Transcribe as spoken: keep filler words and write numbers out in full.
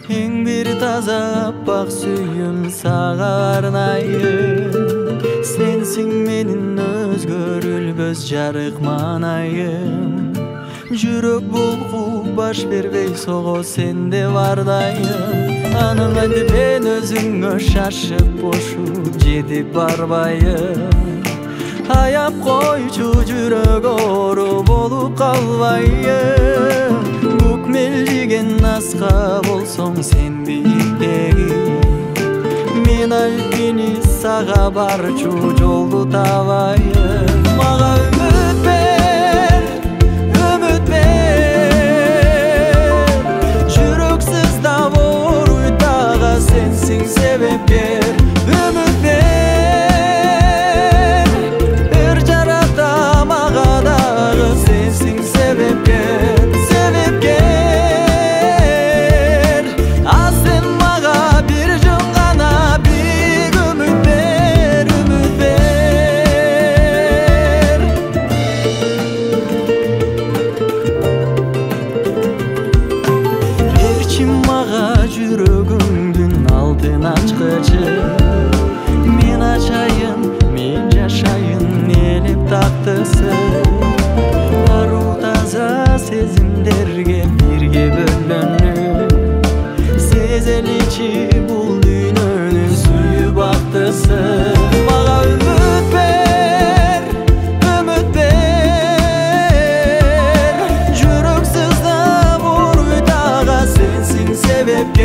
Eң bir таза аппак сүйүм сага арнайым. Сенсиң менин өзгөрүлбөс жарык маанайым. Жүрөк булкуп баш бербей сого сенде бардайым. Анын антип мен өзүңө шашып бошуп жетип барбайым. Аяп койчу жүрөк оору болуп калбайым. Бүкмелдиген аска болсоң сен бийиктеги. Мен альпинист сага барчу жолду табайым. Мага үмүт бер, үмүт бер. Жүрөксүз да ооруй дагы сенсиң себепкер. Үмүт бер, ыр жарата мага дагы сенсиң себепкер. Себепкер, а сен мага бир жөн гана бик үмүт бер, үмүт бер. Берчи мага жүрөгүңдүн алтын ачкычы. Мен ачайын, мен жашайын элеп тактысы. Аруу таза сезимдерге бирге бөлөнүп. Сезеличи бул дүйнөнүн сүйүү бактысы. Мага үмүт бер, үмүт бер. Жүрөксүз да ооруй дагы сенсиң себеп.